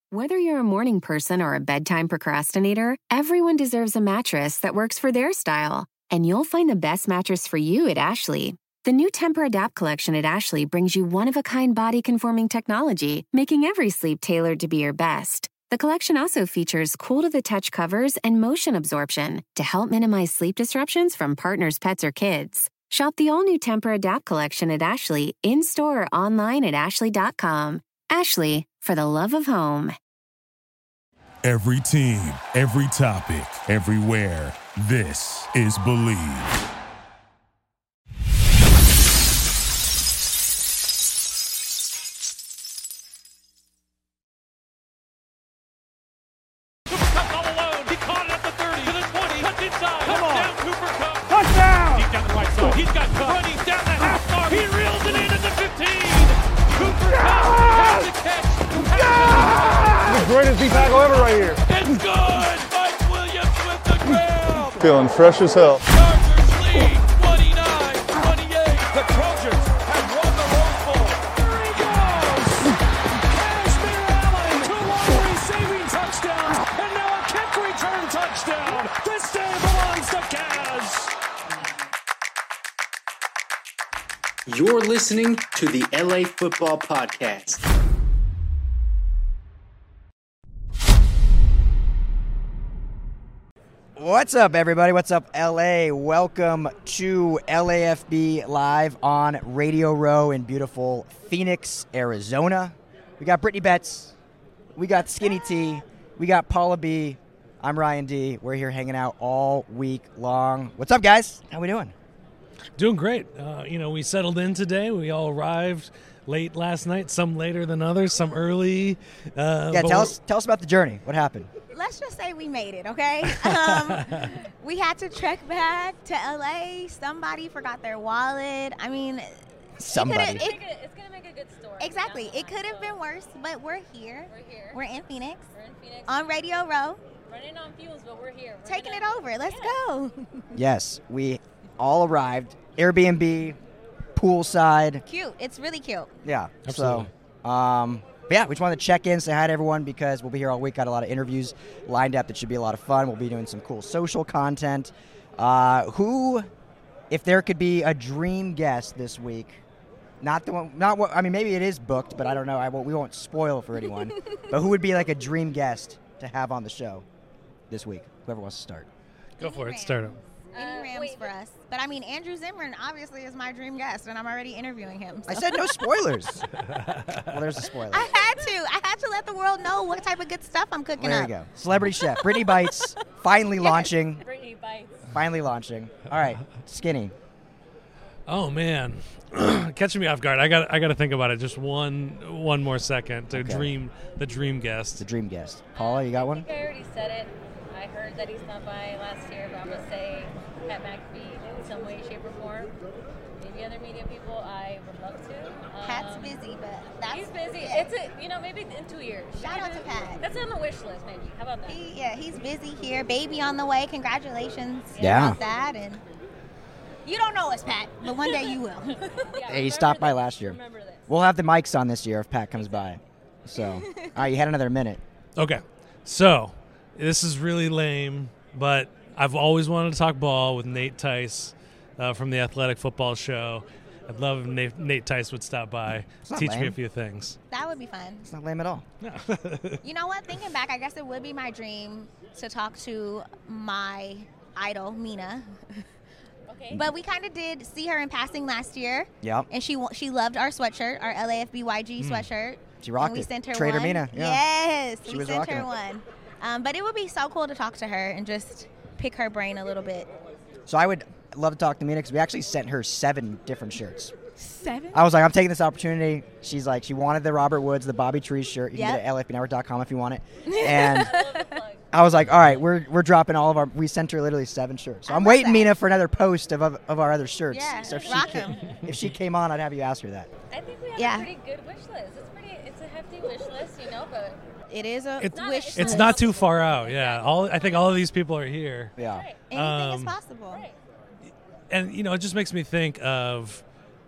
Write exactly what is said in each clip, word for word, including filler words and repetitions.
Whether you're a morning person or a bedtime procrastinator, everyone deserves a mattress that works for their style. And you'll find the best mattress for you at Ashley. The new Temper-Adapt collection at Ashley brings you one-of-a-kind body-conforming technology, making every sleep tailored to be your best. The collection also features cool-to-the-touch covers and motion absorption to help minimize sleep disruptions from partners, pets, or kids. Shop the all-new Temper-Adapt collection at Ashley, in-store or online at ashley dot com. Ashley, for the love of home. Every team, every topic, everywhere. This is Believe. Cooper Kupp all alone. He caught it at the thirty, to the twenty, cuts inside. Come on. Touchdown, Cooper Kupp. Touchdown! Deep down the right side. He's got Kupp running down the half guard. He reels it in at the fifteen. Cooper Kupp has the catch. The greatest D tackle ever right here. It's good. Mike Williams with the grab. Feeling fresh as hell. Chargers lead twenty-nine twenty-eight. The Trojans have won the Rose Bowl. There he goes! Kashmir Allen, two-long receiving touchdown, and now a kick return touchdown. This day belongs to Kaz. You're listening to the L A Football Podcast. What's up, everybody? What's up, L A? Welcome to L A F B Live on Radio Row in beautiful Phoenix, Arizona. We got Brittany Betts. We got Skinny T. We got Paula B. I'm Ryan D. We're here hanging out all week long. What's up, guys? How we doing? Doing great. Uh, you know, we settled in today. We all arrived late last night, some later than others, some early. Uh, yeah, but tell we're- us, tell us about the journey. What happened? Let's just say we made it, okay? Um, we had to trek back to L A. Somebody forgot their wallet. I mean, Somebody. It it, It's going to make a good story. exactly. It could have been worse, but we're here. We're here. We're in Phoenix. We're in Phoenix. On Radio Row, Running on fuels, but we're here. We're taking it gonna- over. Let's Yeah. go. Yes, we all arrived. Airbnb, poolside. Cute. It's really cute. Yeah. Absolutely. So, um, but yeah, we just wanted to check in, say hi to everyone because we'll be here all week. Got a lot of interviews lined up that should be a lot of fun. We'll be doing some cool social content. Uh, who, if there could be a dream guest this week, not the one, not what I mean, maybe it is booked, but I don't know. I won't, we won't spoil for anyone. But who would be like a dream guest to have on the show this week? Whoever wants to start. Go for it. Start it. Any Uh, Rams wait, for us. But I mean, Andrew Zimmern obviously is my dream guest, and I'm already interviewing him. I so. said no spoilers. Well, there's a spoiler. I had to. I had to let the world know what type of good stuff I'm cooking There up. you go. Celebrity Chef. Brittany Bites finally Yes. launching. Brittany bites. Finally launching. All right, Skinny. Oh man, catching me off guard. I got I got to think about it just one one more second to Okay. dream the dream The guest. dream guest. Paula, you got I one? think I already said it. I heard that he stopped by last year, but I'm going to say Pat McAfee in some way, shape, or form. Maybe other media people I would love to. Um, Pat's busy, but that's He's busy. yeah. It's a, you know, maybe in two years. Shout out to Pat. That's on the wish list, maybe. How about that? He, yeah, he's busy here. Baby on the way. Congratulations Yeah. about that. And you don't know us, Pat, but one day you will. Yeah, Hey, he remember stopped by this. last year. Remember this. We'll have the mics on this year if Pat comes by. So, all right, you had another minute. Okay, so this is really lame, but I've always wanted to talk ball with Nate Tice uh, from the Athletic Football Show. I'd love if Nate, Nate Tice would stop by, not teach me lame. a few things. That would be fun. It's not lame at all. You know what? Thinking back, I guess it would be my dream to talk to my idol, Mina. Okay. But we kind of did see her in passing last year. Yep. And she wa- she loved our sweatshirt, our L A F B Y G Hmm. sweatshirt. She rocked and we it. sent her Trader one. Mina, yeah. Yes, She we was sent rocking her it. one. Um, but it would be so cool to talk to her and just pick her brain a little bit. So I would love to talk to Mina because we actually sent her seven different shirts. Seven? I was like, I'm taking this opportunity. She's like, she wanted the Robert Woods, the Bobby Trees shirt. You can Yep. get it at L F B network dot com if you want it. And I was like, all right, we're we're dropping all of our. We sent her literally seven shirts. So I I'm love waiting, that. Mina, for another post of of, of our other shirts. Yeah, so if she, rock came, 'em. if she came on, I'd have you ask her that. I think we have Yeah. a pretty good wish list. It's pretty. It's a hefty wish list, you know, but It is a It's- wish It's list. not too far out. Yeah, all I think all of these people are here. Yeah. right. Anything um, is possible. Right. And you know, it just makes me think of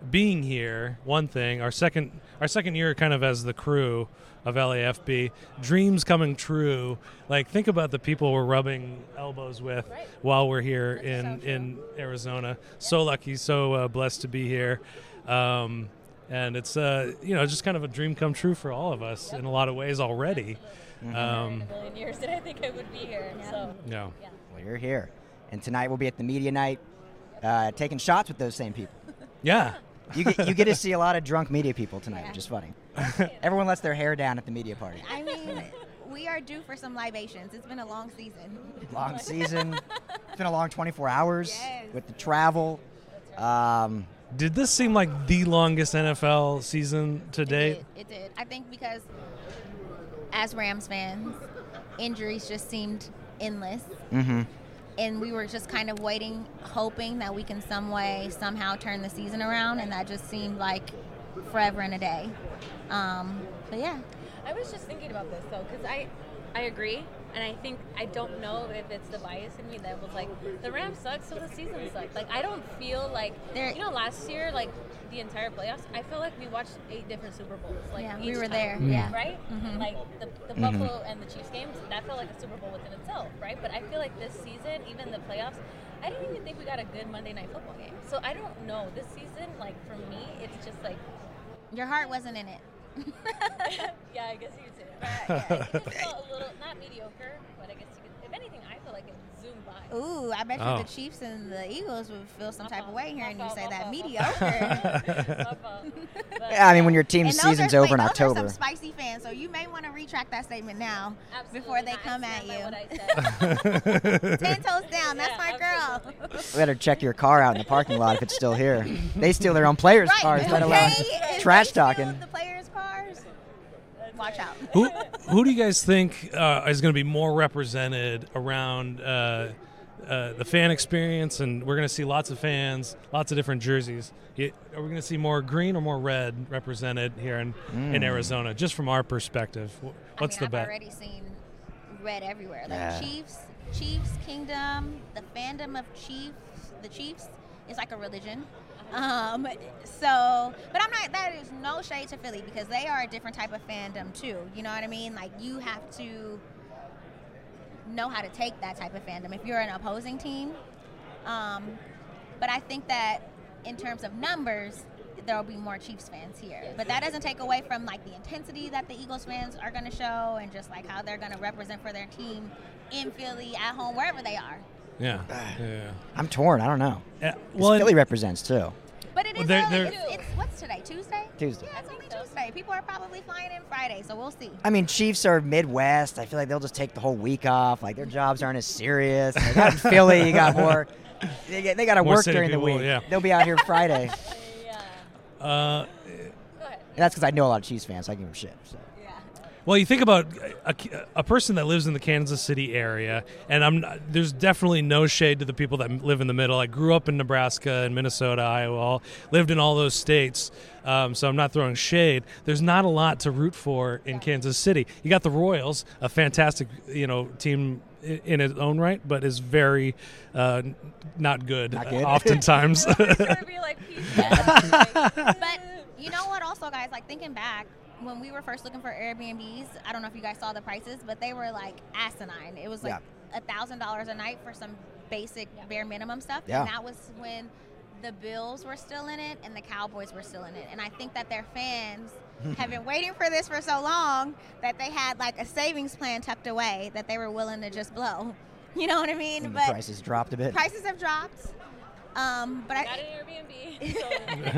being here, one thing. Our second our second year kind of as the crew of L A F B, dreams coming true. Like, think about the people we're rubbing elbows with Right. while we're here That's in, so in Arizona. So lucky, so uh, blessed to be here. Um, and it's, uh, you know, just kind of a dream come true for all of us in a lot of ways already. in Um, a million years did I think I would be here. So yeah. yeah. Well, you're here. And tonight we'll be at the media night uh, taking shots with those same people. Yeah. You get, you get to see a lot of drunk media people tonight, which is funny. Everyone lets their hair down at the media party. I mean, we are due for some libations. It's been a long season. Long season. It's been a long twenty-four hours Yes. with the travel. Um, Did this seem like the longest N F L season to date? It did. It did. I think because as Rams fans, injuries just seemed endless. mm-hmm. And we were just kind of waiting, hoping that we can some way, somehow turn the season around. And that just seemed like forever and a day. Um, but yeah. I was just thinking about this though, because I, I agree, and I think I don't know if it's the bias in me that was like the Rams suck, so the season sucked. Like I don't feel like There- you know last year, like the entire playoffs, I feel like we watched eight different Super Bowls. Like Yeah, each we were time, there, Mm. yeah. right? Mhm. Like the, the Mhm. Buffalo and the Chiefs games, that felt like a Super Bowl within itself, right? But I feel like this season, even the playoffs, I didn't even think we got a good Monday Night Football game. So I don't know. This season, like for me, it's just like. Your heart wasn't in it. Yeah, I guess you could say that. Yeah, it just felt a little, not mediocre, but I guess you could, if anything, I feel like it zoomed by. Ooh, I bet you Oh. the Chiefs and the Eagles would feel some type of way hearing My you fault, say my that fault, my mediocre. My fault. But, Yeah, I mean, when your team And those season's are, over in wait, October. Those are some spicy fans, so you may want to retract that statement now absolutely before they not. I come at stand by you. what I said. Ten toes down, that's Yeah, my girl. absolutely. Better check your car out in the parking lot if it's still here. They steal their own players' Right, cars, let okay? alone If trash they steal talking. the players' cars, watch out. who who do you guys think uh, is going to be more represented around uh, uh, the fan experience? And we're going to see lots of fans, lots of different jerseys. You- Are we going to see more green or more red represented here in, in Mm. Arizona, just from our perspective? Wh- What's I mean, the I've bet? already seen red everywhere. Like Yeah. Chiefs, Chiefs Kingdom, the fandom of Chiefs, the Chiefs is like a religion. Um, so, but I'm not. That is no shade to Philly because they are a different type of fandom too. You know what I mean? Like you have to know how to take that type of fandom if you're an opposing team. Um, but I think that in terms of numbers, there will be more Chiefs fans here. But that doesn't take away from like the intensity that the Eagles fans are going to show and just like how they're going to represent for their team in Philly, at home, wherever they are. Yeah. yeah. I'm torn. I don't know. Yeah, 'Cause well, Philly represents too. But it Well, is they're- early. they're- It's, it's what's today? Tuesday? Tuesday. Yeah, it's only Tuesday. People are probably flying in Friday, so we'll see. I mean, Chiefs are Midwest. I feel like they'll just take the whole week off. Like their jobs aren't as serious. They got in Philly. You got more. They, get- they got to More work city during the people, week. yeah. They'll be out here Friday. Yeah. uh, Go ahead. And that's because I know a lot of Chiefs fans. So I give them shit. So. Well, you think about a, a person that lives in the Kansas City area, and I'm not, there's definitely no shade to the people that live in the middle. I grew up in Nebraska and Minnesota, Iowa, all, lived in all those states, um, so I'm not throwing shade. There's not a lot to root for in Kansas City. You got the Royals, a fantastic you know team i- in its own right, but is very uh, not good, Not good? oftentimes. It's gonna be like pizza. But you know what? Also, guys, like thinking back, when we were first looking for Airbnbs, I don't know if you guys saw the prices, but they were like asinine. It was like a thousand dollars a night for some basic bare minimum stuff, Yeah. and that was when the Bills were still in it and the Cowboys were still in it. And I think that their fans have been waiting for this for so long that they had like a savings plan tucked away that they were willing to just blow. You know what I mean? And the but prices dropped a bit. prices have dropped. Um, but Got I. an Airbnb. So.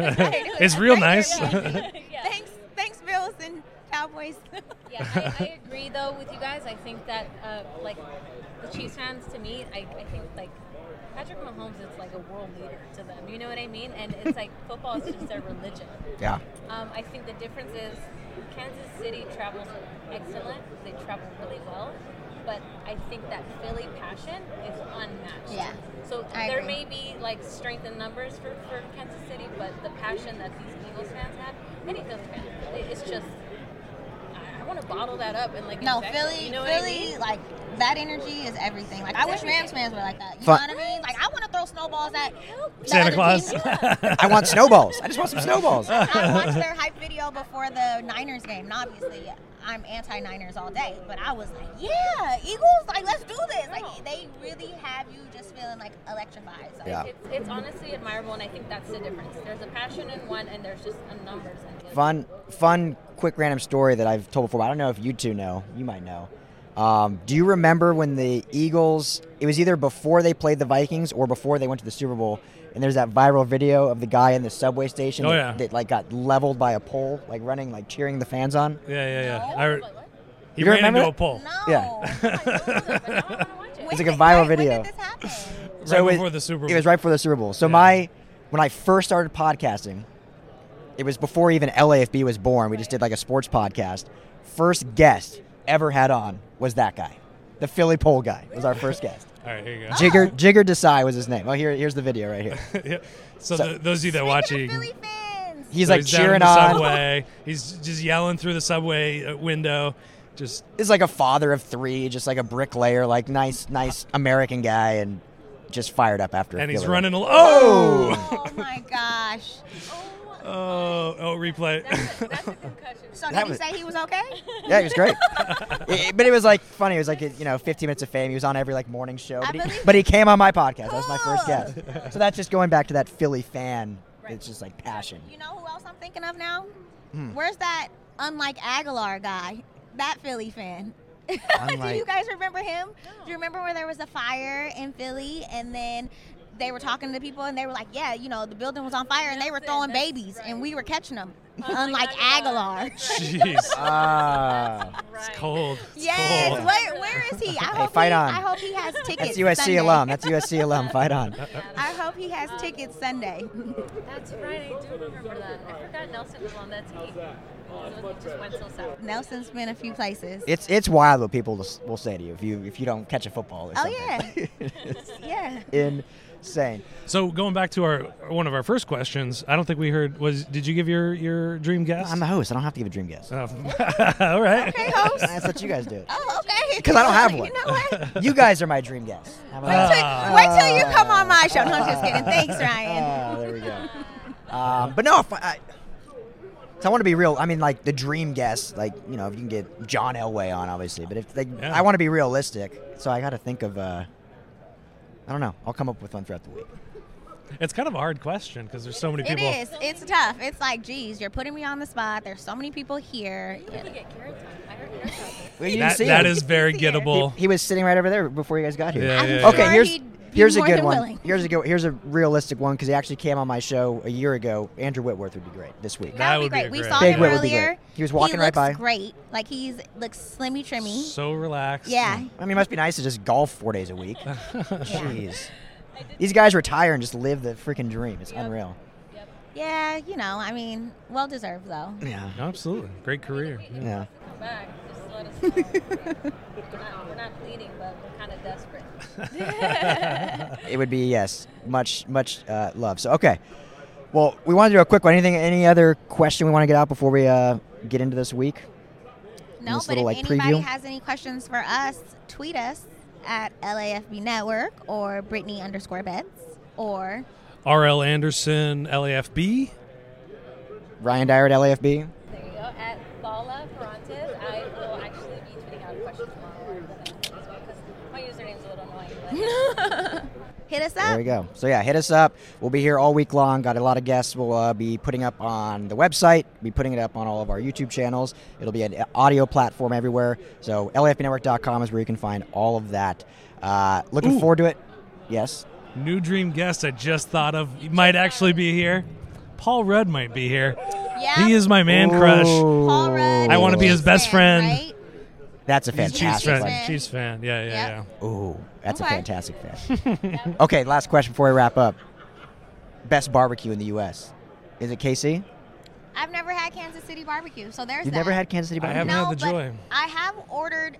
It's real nice. Yeah. Thanks, thanks, Bills and Cowboys. Yeah, I, I agree though with you guys. I think that uh, like the Chiefs fans, to me, I, I think like Patrick Mahomes is like a world leader to them. You know what I mean? And it's like football is just their religion. Yeah. Um, I think the difference is Kansas City travels excellent. They travel really well. But I think that Philly passion is unmatched. Yeah, So I there agree. may be like strength in numbers for, for Kansas City, but the passion that these Eagles fans have, any Philly fan, it- it's just, I- want to bottle that up and like. No, inject it, Philly, you know Philly, what I mean? like that energy is everything. Like I wish Rams fans were like that. You Fun- know what I mean? Like I want to throw snowballs at the Santa other Claus. team. I want snowballs. I just want some snowballs. I watched their hype video before the Niners game, and obviously I'm anti-Niners all day, but I was like, yeah, Eagles, like let's do this. Like they really have you just feeling like electrified. So. Yeah. It's, it's honestly admirable, and I think that's the difference. There's a passion in one, and there's just a numbers in the other. Fun, fun, quick random story that I've told before. But I don't know if you two know. You might know. Um, do you remember when the Eagles, it was either before they played the Vikings or before they went to the Super Bowl, and there's that viral video of the guy in the subway station Oh, that, yeah. that like got leveled by a pole, like running, like cheering the fans on? Yeah, yeah, yeah. No? I, You he don't ran remember into a that? pole. No. Yeah. When It's like a did- viral when- video. When did this happen? Right So it was- before the Super Bowl. It was right before the Super Bowl. So Yeah. my, when I first started podcasting, it was before even L A F B was born. We just did like a sports podcast. First guest ever had on was that guy. The Philly pole guy was our first guest. All right, here you go. Jigger Jigger Desai was his name. Oh, here, here's the video right here. Yeah. So, So- the, those of you that Speaking watch of it, Philly fans. He's so like he's down in cheering the on. subway. He's just yelling through the subway uh, window. Just He's like a father of three, just like a bricklayer, like nice, nice American guy, and just fired up after. a and he's Philly running. win. Al- oh! Oh my gosh. Oh! Oh! Replay. That's a, that's a concussion. So That did he was- say he was okay? Yeah, he was great. It- it- but it was like funny. It was like you know, fifteen minutes of fame. He was on every like morning show. I But he, believe but he came on my podcast. That was my first Cool. guest. So that's just going back to that Philly fan. It's just like passion. You know who else I'm thinking of now? Hmm. Where's that unlike Aguilar guy? That Philly fan. Do Unlike- you guys remember him? Do you remember where there was a fire in Philly and then they were talking to people and they were like, yeah, you know, the building was on fire and they were Nelson, throwing that's babies right. and we were catching them. Unlike Unlike Aguilar. Aguilar. Jeez. Ah, Right. It's cold. It's Yes. cold. Where, where is he? I Hey, hope fight he, on. I hope he has tickets. that's U S C Sunday. alum. That's U S C alum. Fight on. I hope he has tickets Sunday. That's right. I do remember that. I forgot Nelson was on that team. So it just went so south. Nelson's been a few places. It's it's wild what people will will say to you if you if you don't catch a football. Or Oh, something. yeah. Insane. So going back to our one of our first questions, I don't think we heard. Was did you give your your dream guess? I'm the host. I don't have to give a dream guess. Oh. All right. Okay, host. That's what you guys do. Oh, okay. 'Cause I don't have You one. know what? You guys are my dream guess. How about Wait that? till, wait till you come on my show. No, I'm just kidding. Thanks, Ryan. Ah, there we go. Um, but no, if I, I, so I want to be real. I mean, like the dream guess, like you know, if you can get John Elway on, obviously. But if like, Yeah. I want to be realistic, so I got to think of. Uh, I don't know. I'll come up with one throughout the week. It's kind of a hard question because there's so many It people. is. It's tough. It's like, geez, you're putting me on the spot. There's so many people here. You could get carrot time. I heard carrot time. Well, you didn't That, see that him. is very You see it. gettable. He, he was sitting right over there before you guys got here. Yeah, I'm yeah, sure yeah. Okay, here's he'd be here's a more good than one. willing. Here's a good. Here's a realistic one because he actually came on my show a year ago. Andrew Whitworth would be great this week. That That would would be be great. We great. saw Big him Whit would be earlier. great. He was walking right looks by. great. Like he's looks slimmy trimmy. So relaxed. Yeah. I mean, it must be nice to just golf four days a week. Jeez. These guys retire and just live the freaking dream. It's unreal. Yeah, you know, I mean, well deserved though. Yeah. Absolutely. Great career. Yeah. Yeah. Come back. Just let us know. we're, not, we're not pleading, but we're kind of desperate. It would be yes, much much uh, love. So okay. Well, we want to do a quick one. Anything? Any other question we want to get out before we uh, get into this week? No, this but little, if like, anybody preview? has any questions for us, tweet us at L A F B Network or Brittany underscore Beds or R L Anderson, L A F B. Ryan Dyer at L A F B. There you go. At Bala Ferrantes, I will actually be tweeting out questions tomorrow as well because my username's a little annoying. But hit us There up. we go. So yeah, hit us up. We'll be here all week long. Got a lot of guests. We'll uh, be putting up on the website. Be putting it up on all of our YouTube channels. It'll be an audio platform everywhere. So L A F B network dot com is where you can find all of that. Uh, looking Ooh. forward to it. Yes. New dream guest I just thought of. He might actually be here. Paul Rudd might be here. Yeah. He is my man crush. Paul Rudd. I wanna be his Chiefs best fan, friend. Right? That's a He's a Chiefs fantastic fan. one. fan. Chiefs fan. Yeah, yeah, Yep. yeah. Ooh, that's a Okay. fantastic fan. Okay, last question before we wrap up. Best barbecue in the U S Is it K C? I've never had Kansas City barbecue, so there's You've that. never had Kansas City I barbecue? haven't no, had the but joy. I have ordered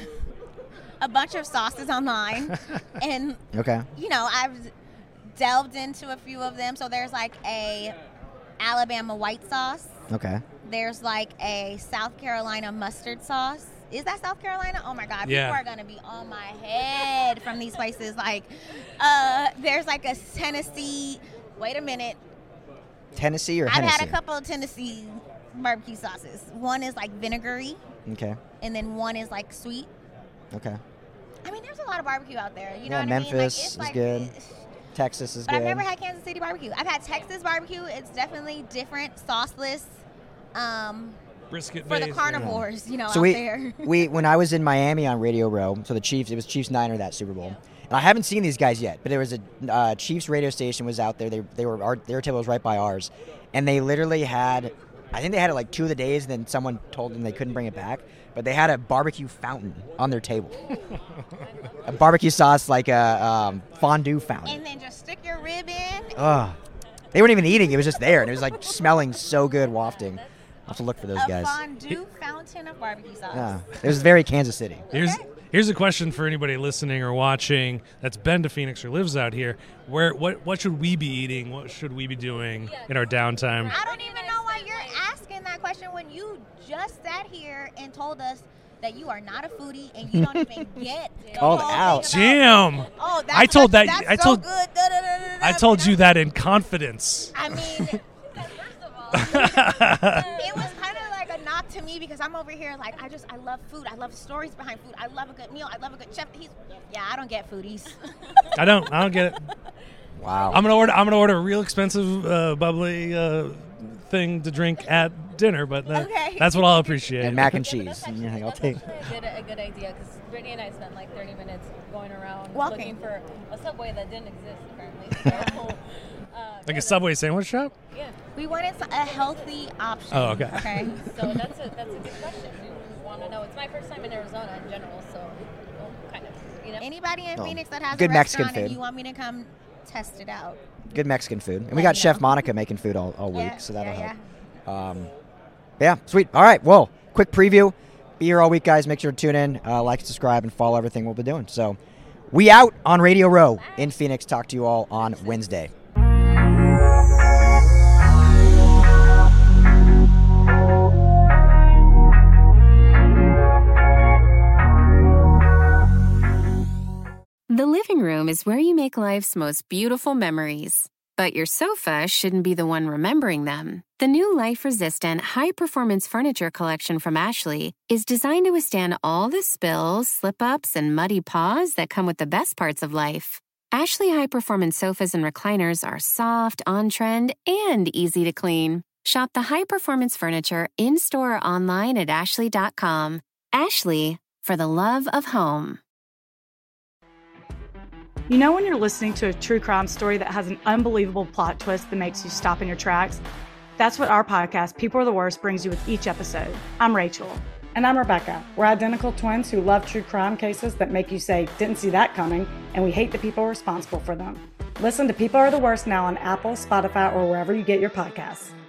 a bunch of sauces online, and Okay. you know I've delved into a few of them. So there's like a Alabama white sauce, Okay. There's like a South Carolina mustard sauce. Is that South Carolina? Oh my God, Yeah. people are gonna be on my head from these places. Like, uh, there's like a Tennessee. Wait a minute. Tennessee or I've Hennessy? had a couple of Tennessee barbecue sauces. One is like vinegary, Okay. and then one is like sweet. Okay. I mean, there's a lot of barbecue out there. You know Yeah, what I mean? Like, Memphis it's is like, good. Texas is But good. I've never had Kansas City barbecue. I've had Texas barbecue. It's definitely different, sauceless. Um, Brisket for the based, carnivores, you know, so out we, there. we when I was in Miami on Radio Row, so the Chiefs, it was Chiefs Niner that Super Bowl, and I haven't seen these guys yet, but there was a uh, Chiefs radio station was out there. They they were our, their table was right by ours, and they literally had, I think they had it like two of the days, and then someone told them they couldn't bring it back, but they had a barbecue fountain on their table, a barbecue sauce like a um, fondue fountain. And then just stick your rib in. Ugh. They weren't even eating; it was just there, and it was like smelling so good, wafting. I'll have to look for those a guys. fondue fountain of barbecue sauce. Yeah, it was very Kansas City. Here's here's a question for anybody listening or watching that's been to Phoenix or lives out here. Where what what should we be eating? What should we be doing in our downtime? I don't even know why you're asking that question when you just sat here and told us that you are not a foodie and you don't even get the Called whole out. thing about- Damn. Oh, that's, I told that's, that. That's I so told. good. Da, da, da, da, da, I told da. you that in confidence. I mean, it was kind of like a knock to me because I'm over here like I just I love food. I love stories behind food. I love a good meal. I love a good chef. He's yeah. I don't get foodies. I don't. I don't get it. Wow. I'm gonna order. I'm gonna order a real expensive, uh, bubbly uh, thing to drink at dinner, but that, Okay. that's what I'll appreciate. And mac and cheese. And you're like, I'll That's take. actually a good, a good idea because Brittany and I spent like thirty minutes going around Walking. looking for a Subway that didn't exist apparently. So, uh, Like yeah, a Subway sandwich shop. Yeah. We wanted a healthy option. Oh, okay. Okay. So that's a that's a good question. We want to know. It's my first time in Arizona in general, so well, kind of. You know. Anybody in Oh, Phoenix that has good a Mexican restaurant and food. you want me to come test it out? Good Mexican food. And we Let got me Chef know. Monica making food all, all week, Yeah, so that'll yeah, help. Um, yeah, sweet. All right, well, quick preview. Be here all week, guys. Make sure to tune in, uh, like, subscribe, and follow everything we'll be doing. So we out on Radio Row in Phoenix. Talk to you all on Wednesday. The living room is where you make life's most beautiful memories. But your sofa shouldn't be the one remembering them. The new life-resistant, high-performance furniture collection from Ashley is designed to withstand all the spills, slip-ups, and muddy paws that come with the best parts of life. Ashley high-performance sofas and recliners are soft, on-trend, and easy to clean. Shop the high-performance furniture in-store or online at ashley dot com. Ashley, for the love of home. You know when you're listening to a true crime story that has an unbelievable plot twist that makes you stop in your tracks? That's what our podcast, People Are the Worst, brings you with each episode. I'm Rachel. And I'm Rebecca. We're identical twins who love true crime cases that make you say, didn't see that coming, and we hate the people responsible for them. Listen to People Are the Worst now on Apple, Spotify, or wherever you get your podcasts.